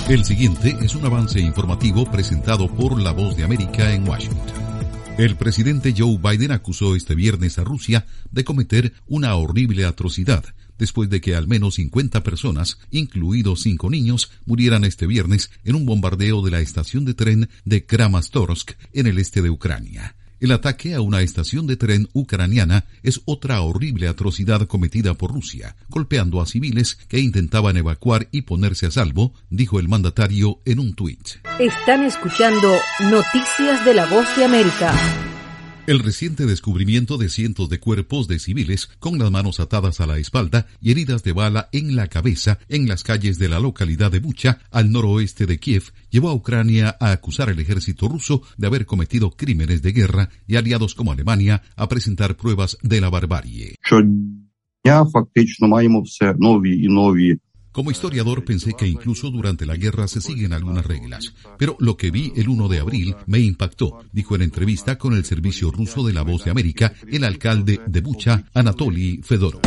El siguiente es un avance informativo presentado por La Voz de América en Washington. El presidente Joe Biden acusó este viernes a Rusia de cometer una horrible atrocidad después de que al menos 50 personas, incluidos 5 niños, murieran este viernes en un bombardeo de la estación de tren de Kramatorsk en el este de Ucrania. El ataque a una estación de tren ucraniana es otra horrible atrocidad cometida por Rusia, golpeando a civiles que intentaban evacuar y ponerse a salvo, dijo el mandatario en un tuit. Están escuchando Noticias de La Voz de América. El reciente descubrimiento de cientos de cuerpos de civiles con las manos atadas a la espalda y heridas de bala en la cabeza en las calles de la localidad de Bucha, al noroeste de Kiev, llevó a Ucrania a acusar al ejército ruso de haber cometido crímenes de guerra y aliados como Alemania a presentar pruebas de la barbarie. Como historiador pensé que incluso durante la guerra se siguen algunas reglas, pero lo que vi el 1 de abril me impactó, dijo en entrevista con el servicio ruso de La Voz de América el alcalde de Bucha, Anatoly Fedorov.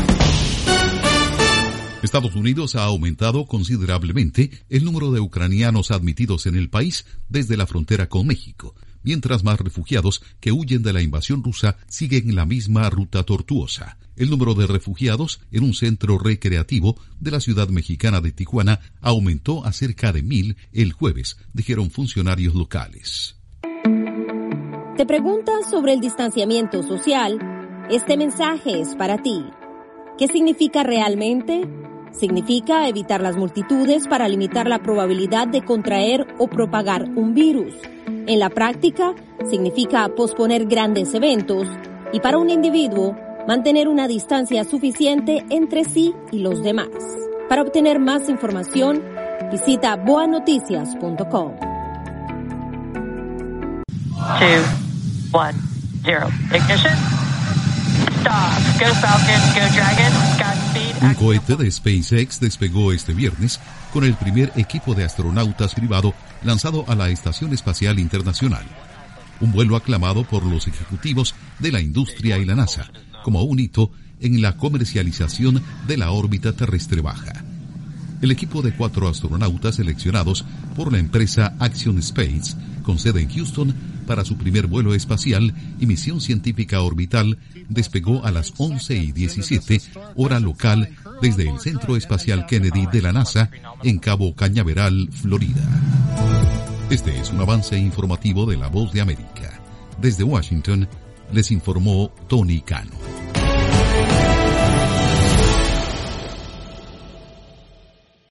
Estados Unidos ha aumentado considerablemente el número de ucranianos admitidos en el país desde la frontera con México, mientras más refugiados que huyen de la invasión rusa siguen la misma ruta tortuosa. El número de refugiados en un centro recreativo de la ciudad mexicana de Tijuana aumentó a cerca de 1,000 el jueves, dijeron funcionarios locales. ¿Te preguntas sobre el distanciamiento social? Este mensaje es para ti. ¿Qué significa realmente? Significa evitar las multitudes para limitar la probabilidad de contraer o propagar un virus. En la práctica, significa posponer grandes eventos y para un individuo, mantener una distancia suficiente entre sí y los demás. Para obtener más información, visita boanoticias.com. 2, 1, 0. Ignition. Stop. Go Falcon, go Dragon. Godspeed. Un cohete de SpaceX despegó este viernes con el primer equipo de astronautas privado lanzado a la Estación Espacial Internacional. Un vuelo aclamado por los ejecutivos de la industria y la NASA, como un hito en la comercialización de la órbita terrestre baja. El equipo de 4 astronautas seleccionados por la empresa Axiom Space, con sede en Houston, para su primer vuelo espacial y misión científica orbital, despegó a las 11:17, hora local, desde el Centro Espacial Kennedy de la NASA, en Cabo Cañaveral, Florida. Este es un avance informativo de La Voz de América. Desde Washington, les informó Tony Cano.